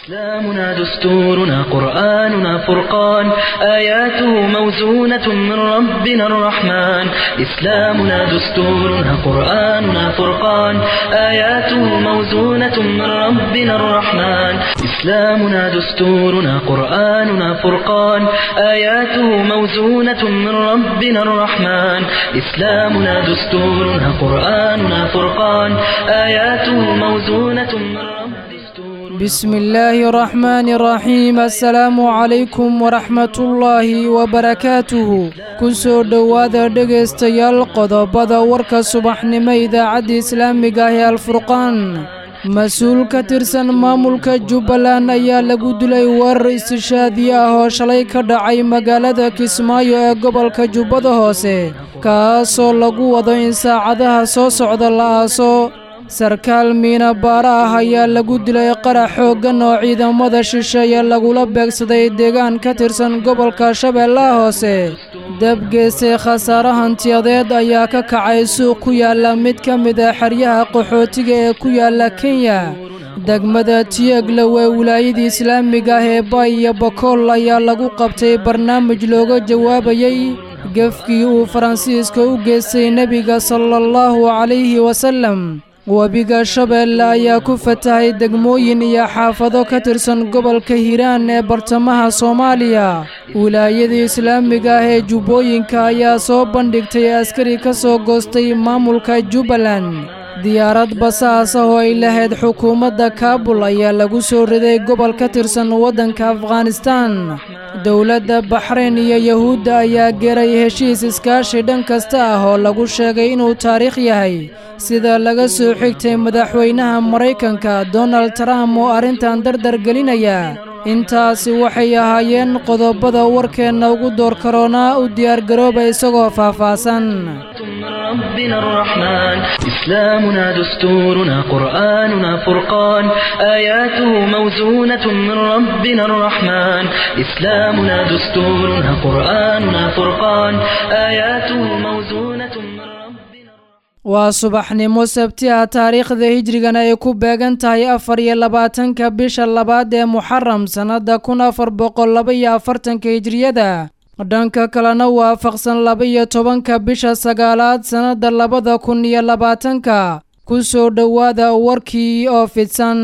إسلامنا دستورنا قرآننا فرقان آياته موزونة من ربنا الرحمن إسلامنا دستورنا قرآننا فرقان آياته موزونة من ربنا الرحمن إسلامنا دستورنا قرآننا فرقان آياته موزونة من ربنا الرحمن إسلامنا دستورنا قرآننا فرقان آياته موزونة من ربنا بسم الله الرحمن الرحيم السلام عليكم ورحمة الله وبركاته كسو دوادا دغستيال قضبدا وركا صباحنimo idaacada islaamiga ah الفرقان مسؤول ka tirsan maamulka Jubbaland ayaa lagu dilay weerar istishaadi ah oo shalay ka dhacay magaalada Kismaayo ee gobolka Jubbada Hoose kaasoo lagu wado in saacadaha soo socda la aaso sarkaal miina baara ah ayaa lagu dilay qarax xooggan oo ciidamada shisheeye lagula beegsaday deegaan ka tirsan gobolka Shabeellaha Hoose dabgeysay khasaare hantiyadeed ayaa ka kacay suuq ku yaala mid ka mid ah xeryaha qaxootiga ee ku yaala Kenya degmada Tiyagle ee wilaayada islaamiga ah ee Bay iyo Bakool ayaa lagu qabtay barnaamij looga jawaabayay gafkii uu Faransiiska u geystay nabiga sallallahu alayhi wasallam wabiga Shabeelle ayaa ku fatahay degmooyin iyo xaafado ka tirsan gobolka Hiiraan ee bartamaha Soomaaliya wilaayada islaamiga ah ee Jubbooyinka ayaa soo bandhigtay askari ka soo goostay maamulka Jubbaland diyaarad basaas ah oo ay lahayd xukuumadda Kaabul ayaa lagu soo riday gobol ka tirsan waddanka Afghanistan dawladda Bahrain iyo Yahuudda ayaa geeray heshiis iskaashi dhan kasta ah oo lagu sheegay inuu taariikh yahay sida laga soo xigtay madaxweynaha Mareykanka Donald Trump oo arrintan dardar gelinaya intaasi waxay ahaayeen qodobada warkeena ugu door corona u diyaar garoobay isagoo faahfaahsan ربنا الرحمن إسلامنا دستورنا قرآننا فرقان آياته موزونة من ربنا الرحمن إسلامنا دستورنا قرآننا فرقان آياته موزونة من ربنا waa subaxnimo sabti ah taariikhda hijrigan ay ku beegan tahay 24 bisha labaad ee Muharram sanada 1442 hijriyada dhanka kalena waafaqsan 12 bisha sagaalaad sanada 2020 ku soo dhawaada warkii oo fidsan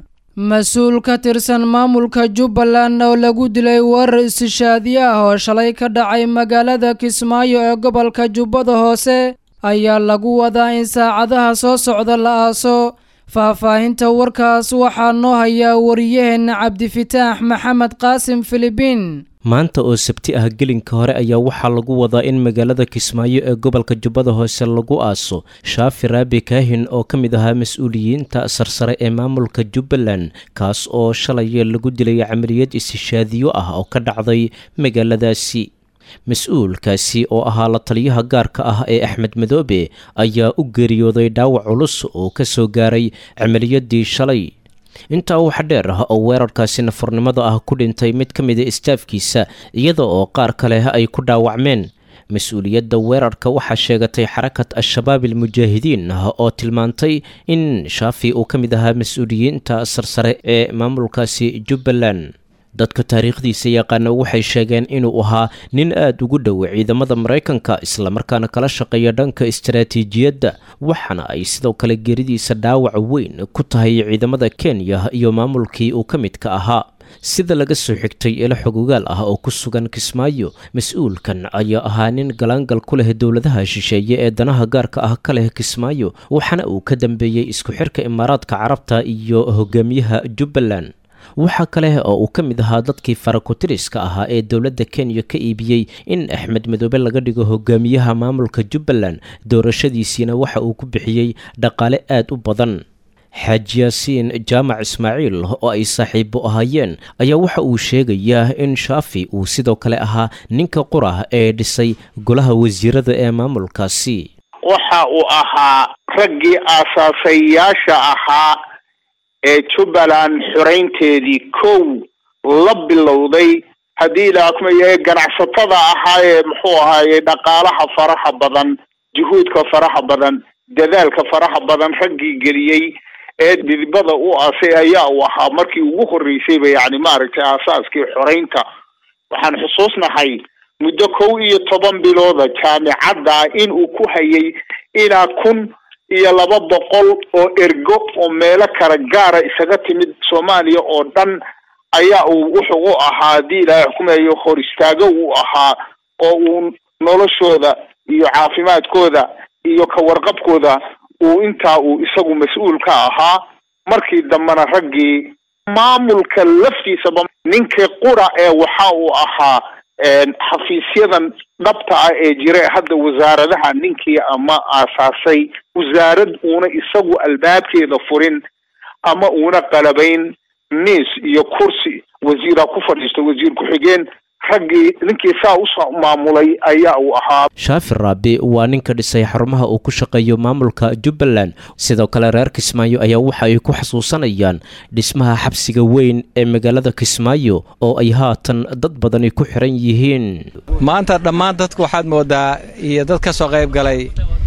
mas'uul ka tirsan maamulka Jubbaland oo lagu dilay weerar istishaadi ah oo shalay ka dhacay magaalada Kismaayo ee gobolka Jubbada Hoose ayaa lagu wadaa in saacadaha soo socda la aaso faahfaahinta warkaas waxaa noo haya wariyaheena Cabdifataax Maxamed Qaasim Filibiin maanta oo sabti ah gelinka hore ayaa waxaa lagu wadaa in magaalada Kismaayo ee gobolka Jubbada Hoose lagu aaso Shaafi Raabi Kaahin oo ka mid ahaa mas'uuliyiinta sarsare ee maamulka Jubbaland kaas oo shalay lagu dilay camaliyad istishaadiyo ah oo ka dhacday magaaladaasi mas'uulkaasi oo ahaa la taliyaha gaarka ah ee Axmed Madoobe ayaa u geeriyooday dhaawac culus oo ka soo gaaray camaliyadii shalay inta waxa dheer ah oo weerarkaasi nafurnimada ah ku dhintay mid ka mid ah istaafkiisa iyada oo qaar kale ay ku dhaawacmeen mas'uuliyadda weerarka waxaa sheegatay xarakat al-shabaab al-mujaahidiin oo tilmaantay in Shaafi uu ka mid ahaa mas'uuliyiinta sarsare ee maamulkaasi Jubbaland dadka taariikhdiisa yaqaan waxay sheegeen inuu ahaa nin aad ugu dhow ciidamada Mareykanka isla markaana kala shaqeeya dhanka istiraatiijiyadda waxana ay sidoo kale geeridiisa dhaawac weyn ku tahay ciidamada Kenya iyo maamulkii uu ka mid ka ahaa sida laga soo xigtay ila xogogaal ah oo ku sugan Kismaayo mas'uulkan ayaa ahaa nin galaangal ku leh dawladaha shisheeye ee danaha gaarka ah ka leh Kismaayo waxana uu ka dambeeyay isku xirka Imaaraadka Carabta iyo hogaamiyaha Jubbaland waxa kale oo uu ka mid ahaa dadkii farakutiriska ahaa ee dawladda Kenya ka iibiyay in Axmed Madoobe laga dhigo hogaamiyaha maamulka Jubbaland doorashadiisina waxa uu ku bixiyay dhaqaale aad u badan Xaaji Yaasiin Jaamac Ismaaciil oo ay saaxiibo ahaayeen ayaa waxa uu sheegayaa in Shaafi uu sidoo kale ahaa ninka quraah ee dhisay golaha wasiirada ee maamulkaasi waxa uu ahaa raggii aasaasiyaasha ahaa ee Jubbaland xoreynteedii kow la bilowday hadii la akmayo ganacsatada ahaa ee muxuu ahaayay dhaqaalaha faraha badan juhuudka faraha badan dadaalka faraha badan raggii geliyay ee didibada u aasay ayaa uu ahaa markii ugu horeysayba yani maaragtay aasaaskii xoreynta. waxaan xusuusnahay muddo 11 bilooda jaamicadda in uu ku hayay ilaa 1,200 oo ergo oo meelo kala gaara isaga timid Soomaaliya oo dhan ayaa uu wuxuu u ahaa hadii Ilaahay xukumayo hor istaago uu ahaa oo uu noloshooda iyo caafimaadkooda iyo ka warqabkooda uu intaa uu isagu mas'uul ka ahaa. markii dambana raggii maamulka laftiisaba ninka qura ee waxa uu ahaa xafiisyadan dhabta ah ee jira hadda wasaaradaha ninkii ama aasaasay wasaarad uuna isagu albaabkeeda furin ama uuna qalabayn miis iyo kursi wasiira ku fadhiisto wasiir ku xigeen raggii ninkii saa u soo maamulay ayaa uu ahaa. Shaafi Raabi waa ninka dhisay xarumaha uu ku shaqeeyo maamulka Jubbaland. sidoo kale reer Kismaayo ayaa waxa ay ku xasuusanayaan dhismaha xabsiga weyn ee magaalada Kismaayo oo ay haatan dad badan ku xiran yihiin. maanta dhammaan dadku waxaad moodaa iyo dad ka soo qayb galay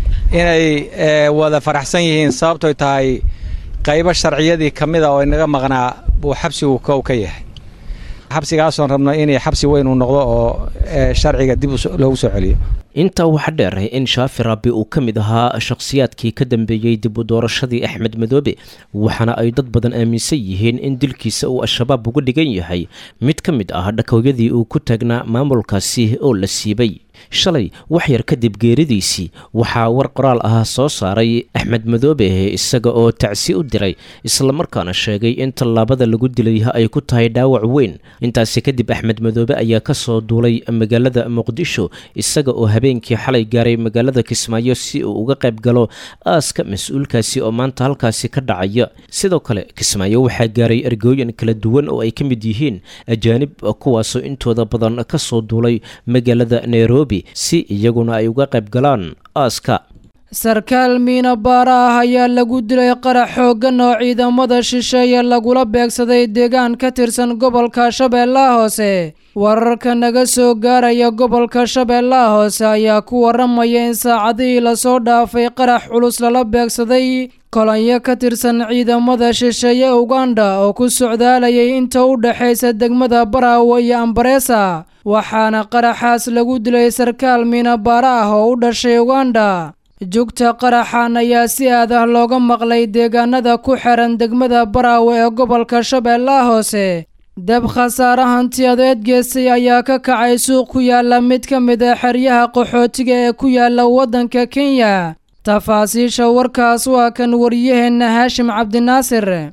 inay wada faraxsan yihiin sababtoo tahay qaybo sharciyadii kamida oo inaga maqnaa buu xabsigu ka yahay. xabsigaas oo rabno inay xabsi weyn uu noqdo oo sharciga dib loogu soo celiyo. inta waxa dheer in Shaafi Raabi uu kamid ahaa shakhsiyaadkii ka dambeeyay dib u doorashadii Axmed Madoobe waxana ay dad badan aaminsan yihiin in dilkiisa uu al-shabaab uga dhigan yahay mid kamid ah dhakooyadii uu ku taagnaa maamulkaasi oo la siibay. shalay wax yar kadib geeridiisii waxaa war qoraal ah soo saaray Axmed Madoobe isaga oo tacsi u diray isla markaana sheegay in tallaabada lagu dilay ay ku tahay dhaawac weyn. intaas kadib Axmed Madoobe ayaa ka soo duulay magaalada Muqdisho isaga oo habeenkii xalay gaaray magaalada Kismaayo si uu uga qayb galo aaska mas'uulkaasi oo maanta halkaasi ka dhacaya. sidoo kale Kismaayo waxaa gaaray ergooyin kala duwan oo ay ka mid yihiin ajaanib kuwaasoo intooda badan ka soo duulay magaalada Nairobi si iyaguna ay uga qayb galaan aaska. sarkaal miina baara ah ayaa lagu dilay qarax xooggan oo ciidamada shisheeye lagula beegsaday deegaan ka tirsan gobolka Shabeellaha Hoose. wararka naga soo gaaraya gobolka Shabeellaha Hoose ayaa ku waramaya in saacadihii la soo dhaafay qarax culus lala beegsaday kolonyo ka tirsan ciidamada shisheeye Uganda oo ku socdaalayay inta u dhaxaysa degmada Baraawe iyo Ambareesa. waxaana qaraxaas lagu dilay sarkaal miina baara ah oo u dhashay Uganda. joogta qaraxan ayaa si aad ah looga maqlay deegaanada ku xiran degmada Baraawe ee gobolka Shabeellaha Hoose. dab khasaare hantiyadeed geystay ayaa ka kacay suuq ku yaala mid ka mid ah xeryaha qaxootiga ee ku yaala waddanka Kenya. tafaasiisha warkaas waa kan wariyaheena Haashim Cabdinaasir.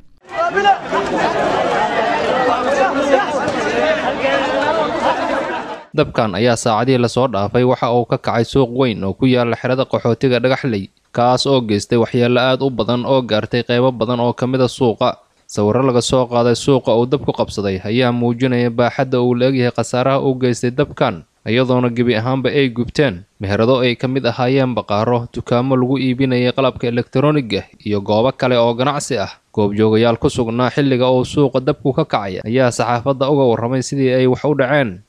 dabkan ayaa saacadii la soo dhaafay waxa uu ka kacay suuq weyn oo ku yaala xerada qaxootiga Dhagaxley kaas oo geystay waxyeello aad u badan oo gaartay qaybo badan oo kamid ah suuqa. sawirro laga soo qaaday suuqa uu dabku qabsaday ayaa muujinaya baaxadda uu leeyahay khasaaraha uu geystay dabkan iyadoona gebi ahaanba ay gubteen meherado ay kamid ahaayeen baqaaro dukaamo lagu iibinayay qalabka elektarooniga iyo goobo kale oo ganacsi ah. goobjoogayaal ku sugnaa xilliga uu suuqa dabku ka kacay ayaa saxaafadda uga warramay sidii ay wax u dhaceen.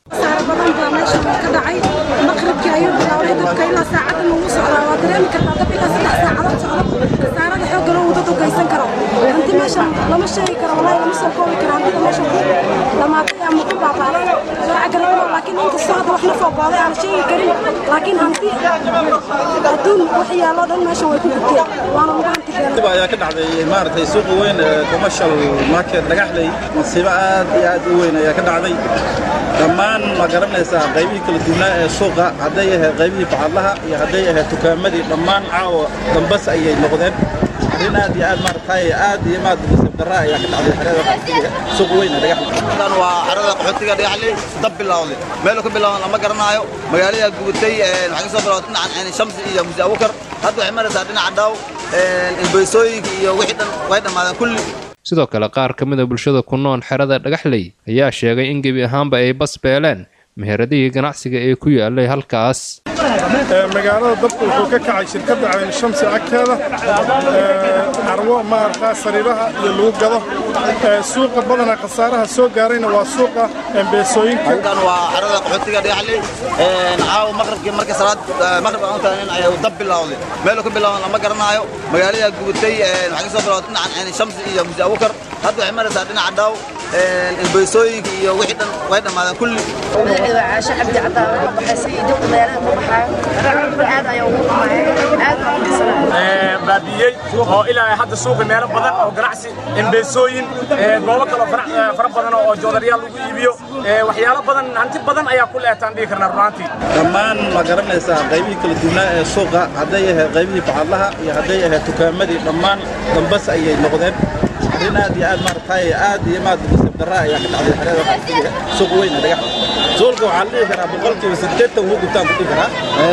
وين كوميرشال ماركت Dhagaxley masiibo aad iyo aad u weyn ayaa ka dhacday dhammaan ma garanaysaa qaybihii kala duwanaa ee suuqa haday yahay qaybihii bacadlaha iyo haday yahay dukaamadii dhammaan caawa dambas ayay noqdeen arrin aad iyo aad maartay aad iyo maad nasiib darro ayaa ka dhacday xerada suuq weyn Dhagaxley. tan waa xerada qaxootiga Dhagaxley dab bilowday meel ka bilowday lama garanayo magaalada gubtay waxa soo bilowday dhinacan Shamsi iyo Musa Abukar hadda waxay maraysaa dhinaca Daaw البيسوي وحدة واحدة مع كل. sidoo kale qaar ka mid ah bulshada ku nool xerada Dhagaxley ayaa sheegay in gebi ahaanba ay bas beeleen meheradihii ganacsiga ee ku yaalay halkaas. magaalada dabku wuxuu ka kacay shirkadda Cayn Shamsi agteeda carwo maarta sariiraha iyo lagu gado suuqa badana khasaaraha soo gaarayna waa suuqa embeesooyinka kan waa xarada qaxootiga Dhagaxley caaw maqribkii markii salaad maqrib aan tahay ay dab bilowday meel ka bilowday lama garanayo magaalada gubtay waxa soo bilowday dhinaca Cayn Shamsi iyo Musa Abukar hadda waxay maraysaa dhinaca daaw embeesooyinka iyo wixii dhan way dhamaadeen kulli عاشق عبد عطاء بحس يدق ميلاد مبحى aad ay ugu baabiyay oo ilaa hadda suuqa meel badan oo ganacsi embeesooyin goobo kale fara badan oo joodariyaal lagu iibiyo waxyaalo badan hanti badan ayaa ku leeyahay dhigi karna runtii dhammaan ma garanaysaa qaybihii kala duwanaa ee suuqa haday yahay qaybihii bacadlaha iyo haday yahay tukaamadii dhammaan dambas ayay noqdeen aad iyo aad martay aad iyo maad musib daraa ayaa ka dhacday xareeda suuq weyn Dhagaxley suuqa waxa la dhihi karaa boqolkiiba 80 uu gubtaan ku dhigaa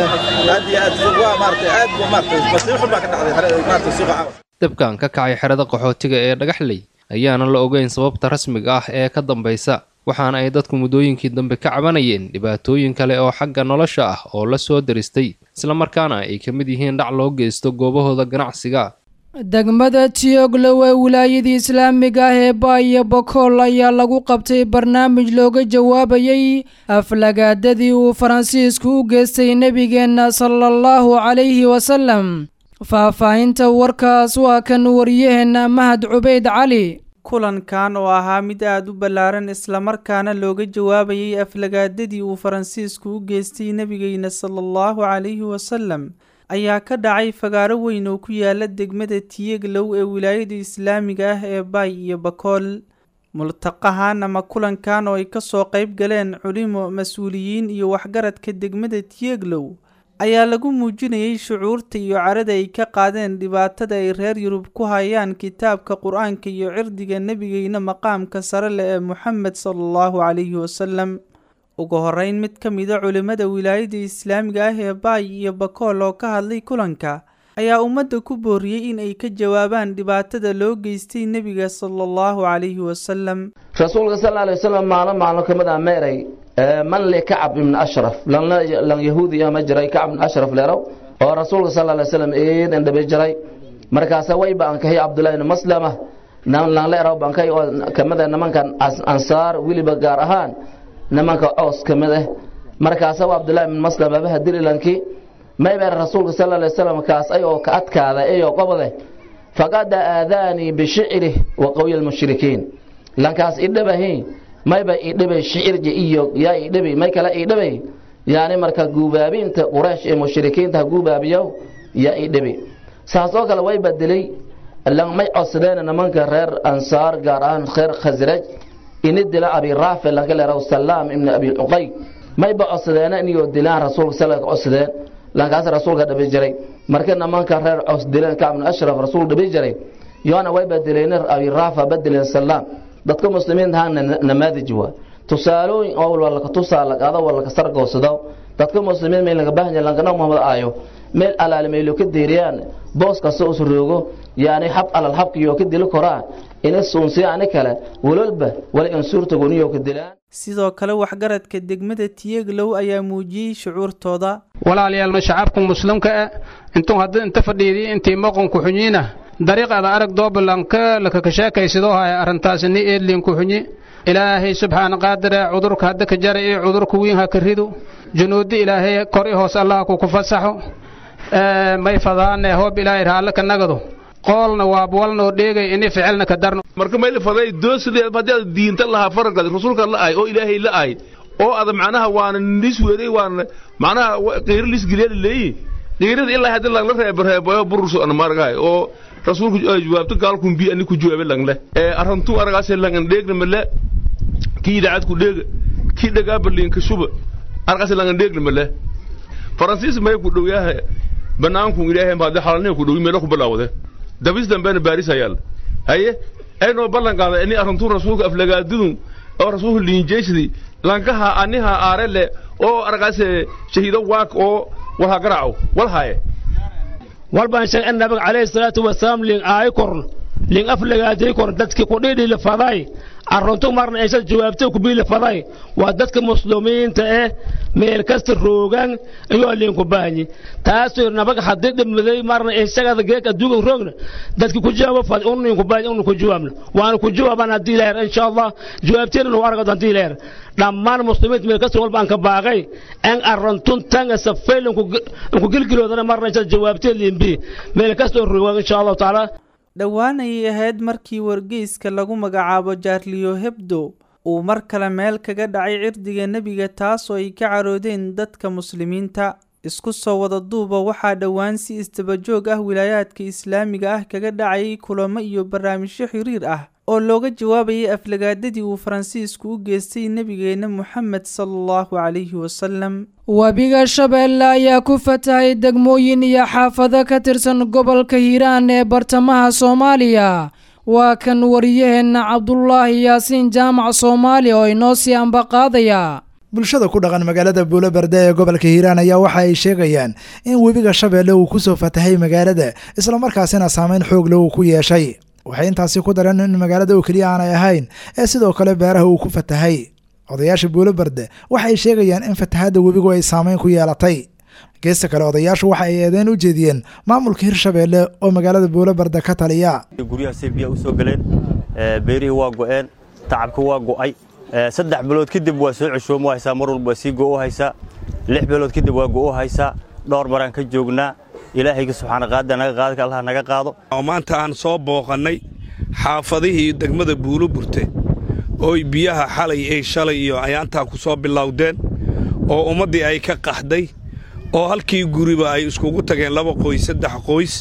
aad iyo aad suuqa maartay basiix baa ka dhacday xareeda maartay suuqa caawa dabkan ka kacay xerada qaxootiga ee Dhagaxley ayaana la ogeyn sababta rasmiga ah ee ka dambaysa waxaana ay dadku muddooyinkii dambe ka cabanayeen dhibaatooyin kale oo xagga nolosha ah oo la soo daristay isla markaana ay ka mid yihiin dhac loo geysto goobahooda ganacsiga. degmada Tioglow ee wilaayada Islaamiga ah ee Baay iyo Bokool ayaa lagu qabtay barnaamij looga jawaabayay aflagaadadii uu Faransiisku u geystay nabigeena sallallahu alayhi wasallam. faahfaahinta warkaas waa kan wariyaheena Mahad Cubayd Cali. kulankan oo ahaa mid aad u ballaaran isla markaana looga jawaabayay aflagaadadii uu Faransiisku u geystay nabigeena sallallahu alayhi wasallam ayaa ka dhacay fagaaro weyn oo ku yaala degmada Tioglow ee wilaayada Islaamiga ah ee Baay iyo Bokool. multaqahan ama kulankan oo ay ka soo qayb galeen culimo mas'uuliyiin iyo waxgaradka degmada Tioglow ayaa lagu muujinayay shucuurta iyo carada ay ka qaadeen dhibaatada ay reer Yurub ku hayaan kitaabka Qur'aanka iyo cirdiga nabigeena maqaamka sare leh ee Muhammad sallallahu alayhi wasallam. ugu horeyn mid ka mid ah culimada wilaayada Islaamiga ah ee Baay iyo Bokool oo ka hadlay kulanka ayaa ummadda ku booriyay in ay ka jawaabaan dhibaatada loo geystay nabiga sallallahu alayhi wasallam. rasuulka sallallahu alayhi wasallam maalmo kamida meeray man li Ka'b ibn Ashraf lan yahuudiya ma jiray Ka'b ibn Ashraf leero oo rasuulka sallallahu alayhi wasallam ee dhabe jiray markaas way baan ka hay Abdullah ibn Maslama lan leero baan ka kamida nimankan ansaar wiliba gaar ahaan nimanka oos kamid ah markaas Abdullah ibn Maslama baa dirilankii ما يبقى الرسول صلى الله عليه وسلم كاس أيوة كأتكاذا أيوة قبضه فقد آذاني بشعره وقوي المشركين لان كاس إدبه ما يبقى إدبه الشعر جئيو يا إدبه ما يكلا إدبه يعني مركا جوبابين تقرش المشركين تجوبابيو يا إدبه ساسوك لو يبدلي لان ما يقصدين أن من كرر أنصار جاران خير خزرج إن الدلاء أبي رافع لان كلا رسول سلام ابن أبي العقي ما يبقى قصدين أن يودلان رسول صلى الله عليه وسلم لانكاس رسولك دبي جري markana manka reer Aws dileen Ka'b ibn Ashraf rasuul dhabi jiray yoona way bedeleen Abi Rafa bedeleen salaam dadka muslimiin ahaan namaadij waa tusaalooyin oo wala ka tusaala qaado wala ka sargoosado dadka muslimiin meel laga baahan yahay laga Muhammad aayo meel alaal meel ka deeriyaan booska soo suroogo yaani hab alal habkiyo ka dilo koraan in suunsi aan kale walba wala in suurta gooniyo ka dilaan. sidoo kale waxgaradka degmada Tioglow ayaa muujiyay shucuurtooda. walaalyaal shacabka muslimka intuu hadda inta fadhiidii intii maqon ku xunyiina dariiqada arag doobalanka la ka sheekaysido hay arintaasni eedlin ku xunyi ilaahay subhanahu qadara cudurka hadda ka jaray cudurku weyn ha ka rido junuudi ilaahay kori hoos Allah ku fasaxo may fadaan hoob ilaahay raala ka nagado qolna waa walno dheegay in ficilna ka darno marka meel faday doosidee badal diinta laha farqad rasuulka la ay oo ilaahay la ay oo ada macnaha waan nis weeray waan macnaha qeyr lis gileel leey qeyrada ilaa hadda la reebo burso an margay oo rasuulku jawaabto gaalkum bi ani ku jawaabay langle arantu aragaas langan dheegna male ki daad ku dheeg ki dhaga berlin ka suba aragaas langan dheegna male faransiis may ku dhow yahay banaanku ilaahay baad xalalnay ku dhow meel ku bilaawday dabis dambe Paris ayal haye ayno ballan qaada in arintu rasuulka aflagaadadu oo rasuulku liinjeysdi lankaha aniha aarele oo aragaas shahiido waak oo wala garaaw wal haye walbaan sheegay nabiga kaleey salaatu wasalaam liin ay korn لين أفلقاتي كون دتك قديدي لفضاي عرنتو مرنا إيش جوابتي كبير لفضاي ودتك مسلمين تأه ميل كسر روجان أيوة لين كباني تاسو نبغى حدد مذي مرنا إيش هذا جيك أدوق روجنا دتك كجواب فاد أنو كباني أنو كجوابنا وأنا كجواب أنا ديلر إن شاء الله جوابتي إنه أرجع ديلر لما المسلمين ميل كسر والبنك باقي أن عرنتون تانغ سفيل إنكو كل كيلو ده مرنا إيش جوابتي اللي بي ميل كسر روجان إن شاء الله تعالى. dhowaan ayay ahayd markii wargeyska lagu magacaabo Charlie Hebdo uu mar kale meel kaga dhacay cirdiga nabiga taasoo ay ka caroodeen dadka muslimiinta isku soo wada duuba waxaa dhowaan si istabajoog ah wilaayaadka islaamiga ah kaga dhacay kulamo iyo barnaamijyo xiriir ah oo looga jawaabayay aflagaadadii uu Faransiisku u geystay nabigeena Muhammad sallallahu alayhi wasallam. Wabiga Shabeelle ayaa ku fatahay degmooyin iyo xaafado ka tirsan gobolka Hiiraan ee bartamaha Soomaaliya. Waa kan wariyaheena Cabdullaahi Yaasiin Jaamac Soomaali oo inoo sii ambaqaadaya. bulshada ku dhaqan magaalada Buulobarde ee gobolka Hiiraan ayaa waxa ay sheegayaan in wabiga Shabeelle uu ku soo fatahay magaalada isla markaasina saameyn xoog leh uu ku yeeshay. waxay intaasi ku dareen in magaalada uu kaliya aan ahayn ee sidoo kale beeraha uu ku fatahay. odayaasha Buulobarde waxay sheegayaan in fatahaada wabigu ay saameyn ku yeelatay. geesta kale odayaashu waxa ay eedeyn u jeediyeen maamulka Hirshabeelle oo magaalada Buulobarde ka taliya. guryaha Seebiya u soo galeen beerihi waa go'een tacabku waa go'ay 3 bilood kadib waa soo cusub waa haysa mar walba sii go'o haysa 6 bilood kadib waa go'o haysa dhowr maraan ka joognaa ilaahayga subxaanahu qaada naga qaadka Allah naga qaado. maanta aan soo booqanay xaafadihii degmada Buuloburte oo biyaha xalay ay shalay iyo ayaanta ku soo bilowdeen oo ummadii ay ka qaxday oo halkii guriba ay iskugu tageen 2 qoys 3 qoys.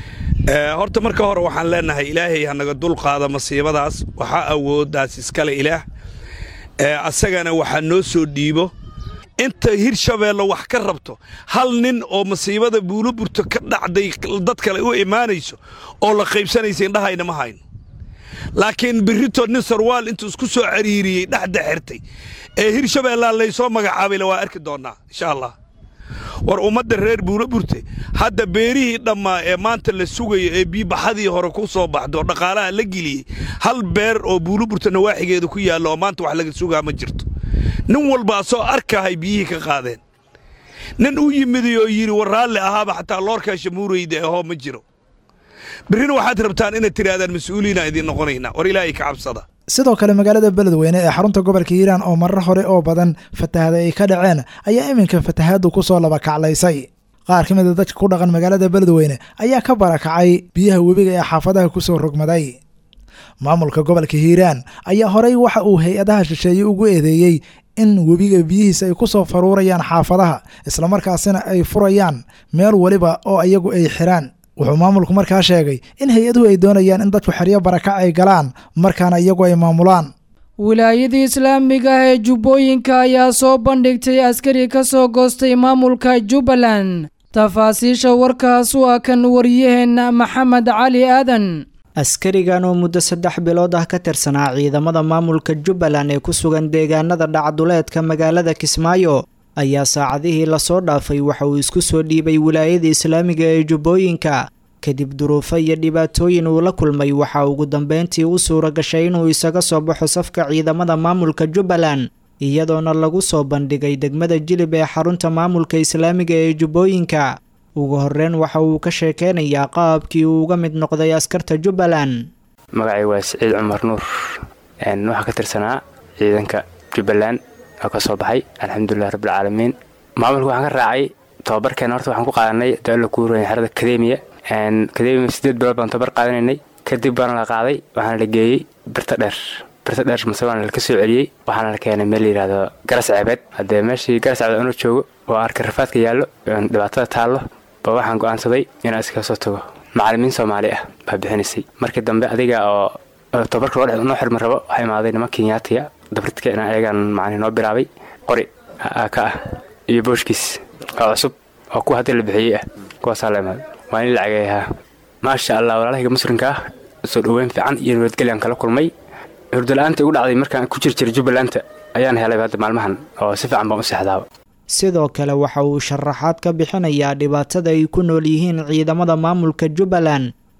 horta marka hore waxaan leenahay ilaahay hanaga dul qaada masiibadaas waxa awoodaas iskale ilaah asagana waxa noo soo dhiibo inta Hirshabeelle wax ka rabto hal nin oo masiibada Buuloburte ka dhacday dad kale u iimaanayso oo la qaybsanaysa indhahayna ma hayno laakiin birito nin sarwaal intuu isku soo cariiriyay dhaxda xirtay ee Hirshabeelle la soo magacaabay waa arki doonaa insha Allah. war ummadda reer Buuloburte hadda beerihii dhammaa ee maanta la sugayo ee biibaxadii hore ku soo baxdo dhaqaalaha la geliyay hal beer oo Buuloburte nawaaxigeedu ku yaalo oo maanta wax laga sugaa ma jirto. nin walba soo arkahay biyihii ka qaadeen nin u yimid oo yiri waraale ahaaba xataa loorka shamuureyda oo ma jiro. birina waxaad rabtaan inaad tiraadaan mas'uuliina idin noqonayna war ilaahay ka cabsada. sidoo kale magaalada Beledweyne ee xarunta gobolka Hiiraan oo marar hore oo badan fatahaada ay ka dhaceen ayaa iminka fatahaadu ku soo laba kaclaysay. qaar kamid ah dadka ku dhaqan magaalada Beledweyne ayaa ka barakacay biyaha wabiga ee xaafadaha ku soo rogmaday. maamulka gobolka Hiiraan ayaa horey waxa uu hay'adaha shisheeye ugu eedeeyay in wabiga biyihiisa ay ku soo faruurayaan xaafadaha isla markaasina ay furayaan meel waliba oo ayagu ay xiraan. wuxuu maamulku markaa sheegay in hay'aduhu ay doonayaan in dadku xiriyo barakac ay galaan markaana iyagu ay maamulaan. wilaayadii islaamiga ee Jubbooyinka ayaa soo bandhigtay askari ka soo goostay maamulka Jubbaland. tafaasiisha warkaas waa kan wariyaheena Maxamed Cali Aadan. askarigan oo muddo 3 bilood ah ka tirsanaa ciidamada maamulka Jubbaland ee ku sugan deegaanada dhacduleedka magaalada Kismaayo ayaa saacadihii la soo dhaafay waxa uu isku soo dhiibay wilaayada islaamiga ee Jubbooyinka kadib duruufo iyo dhibaatooyin uu la kulmay waxa ugu dambeyntii u suura gashay inuu isaga soo baxo safka ciidamada maamulka Jubbaland iyadoona lagu soo bandhigay degmada Jilib ee xarunta maamulka islaamiga ee Jubbooyinka. ugu horreyn waxa uu ka sheekeynayaa qaabkii uu uga mid noqday askarta Jubbaland. magacay waa Saciid Cumar Nuur waxa ka tirsanaa ciidanka Jubbaland oo ka soo baxay alxamdulillah rabbil caalamiin. maamulku waxaan ka raacay tababarkeena horta waxaan ku qaadanay dawladda kuurooyin xarada Academia 8 bilood baan tababar qaadanaynay kadib baan la qaaday waxaan la geeyay birta dheer masabaan la ka soo celiyay waxaan la keenay meel yiraahdo garas ceebeed hadee meeshii garas ceebeed uu joogo oo arka rafaadka yaalo dhibaatada taalo baa waxaan go'aansaday in aan iska soo tago. macallimiin Soomaali ah baa bixinaysay markii dambe adiga oo tababarka loo xirma rabo waxay imaaday niman Kenyaatiya dabridka inaan ayagan macallin noo bilaabay qori ka ah iyo booshkiis oo cusub oo ku hadii la bixiyay kuwa salaamad waan la cagayaha ma sha Allah walaalahayga muslimka soo dhaweyn fiican iyo nabadgelyo kala kulmay. hurdalaanta ugu dhacday markaan ku jirjiray Jubbaland ayaan helay baad maalmahan oo si fiican baan u seexdaa. sidoo kale waxa uu sharaxaad ka bixinayaa dhibaatada ay ku nool yihiin ciidamada maamulka Jubbaland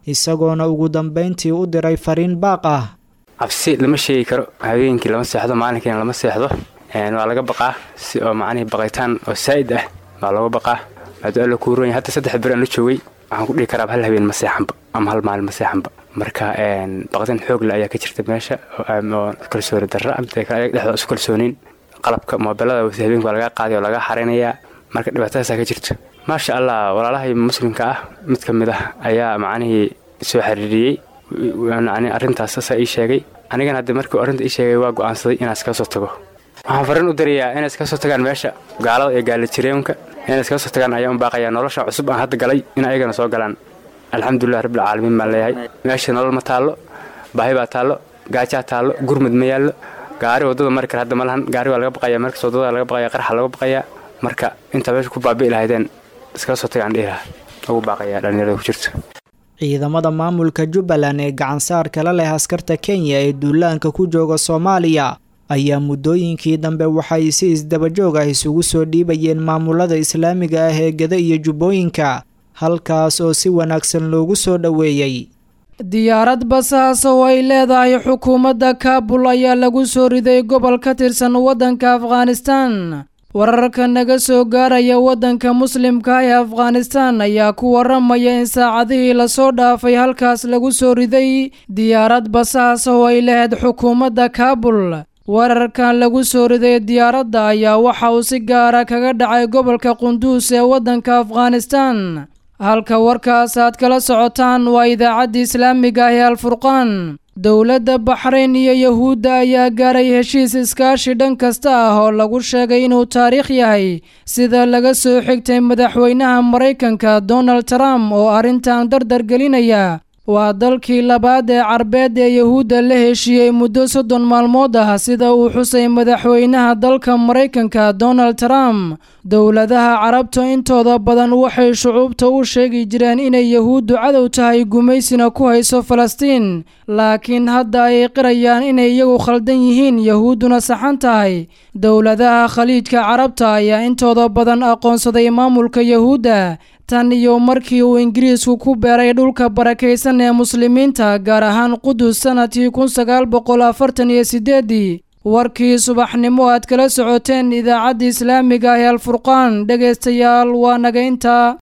isagoona ugu dambayntii u diray fariin baaq ah. cabsi lama sheegi karo, habeenkii lama seexdo, maalinkiina lama seexdo. waa laga baqaa si oo macnihii baqaytaan oo saa'id ah baa looga baqaa. hadduu alla kuu roon yahay hadda 3 bir aan la joogay waxaan ku dhihi karaa hal habeen ma seexanba ama hal maalin ma seexanba. marka baqdin xoog leh ayaa ka jirta meesha oo kalsooni darro amtay kale dhexda isku kalsoonin. qalabka mobilada habeenkii waa laga qaaday oo laga xareynayaa. marka dhibaatadaas ka jirta. maasha Allah walaalahay muslimka ah mid ka mid ah ayaa macnihii soo xiriiriyay arrintaas asaa ii sheegay. anigana hadda markii arrinta ii sheegay waa go'aansaday inaan iska soo tago. waxaan fariin u dirayaa inay iska soo tagaan meesha gaalada ee gaala jireenka inay iska soo tagaan ayaan u baaqayaa. nolosha cusub aan hadda galay in ayagana soo galaan. alxamdulilah rabbil caalamiin baan leeyahay. meesha nolol ma taallo, baahi baa taallo, gaajaa taallo, gurmad ma yaallo. gaari wadada mari kara hadda ma lahan. gaari waa laga baqayaa, markaas wadada laga baqayaa, qarxa laga baqayaa. marka inta meesha ku baabi'i lahaydeen iska soo tagaan dhihi lahaa ugu baaqayaa dhalinyarada ku jirta. ciidamada maamulka Jubbaland ee gacan saar kala leh askarta Kenya ee duulaanka ku jooga Soomaaliya ayaa muddooyinkii dambe waxay si isdaba joog ah isugu soo dhiibayeen maamulada islaamiga ah ee Gada iyo Jubbooyinka, halkaas oo si wanaagsan loogu soo dhaweeyay. diyaarad basaas oo ay leedahay xukuumadda Kaabul ayaa lagu soo riday gobol ka tirsan waddanka Afghanistan. wararka naga soo gaaraya waddanka muslimka ee Afghanistan ayaa ku waramaya in saacadihii la soo dhaafay halkaas lagu soo riday diyaarad basaas oo ay leedahay xukuumadda Kaabul. wararkan lagu soo riday diyaaradda ayaa waxa uu si gaara kaga dhacay gobolka Qunduz ee waddanka Afghanistan. halka warkaas aad kala socotaan waa idaacadda islaamiga ah ee Al-Furqaan. dowladda Baxrayn iyo Yahuudda ayaa gaaray heshiis iskaashi dhan kasta ah oo lagu sheegay inuu taariikh yahay, sida laga soo xigtay madaxweynaha Mareykanka Donald Trump oo arrintan dardar gelinaya. waa dalkii labaad ee Carbeed ee Yahuudda la heshiiyey muddo 30 maalmood ah, sida uu xusay madaxweynaha dalka Mareykanka Donald Trump. dowladaha Carabta intooda badan waxay shucuubta u sheegi jireen inay Yahuuddu cadow tahay gumaysina ku hayso Falastiin, laakiin hadda ay qirayaan inay iyagu khaldan yihiin, Yahuudduna saxan tahay. dowladaha Khaliijka Carabta ayaa intooda badan aqoonsaday maamulka Yahuudda tan iyo markii uu Ingiriisku ku beeray dhulka barakaysan ee muslimiinta, gaar ahaan Qudus sanadkii 1948. warkii subaxnimo aad kala socoteen idaacadda islaamiga ah ee Al-Furqaan dhegaystayaal waa naga intaa.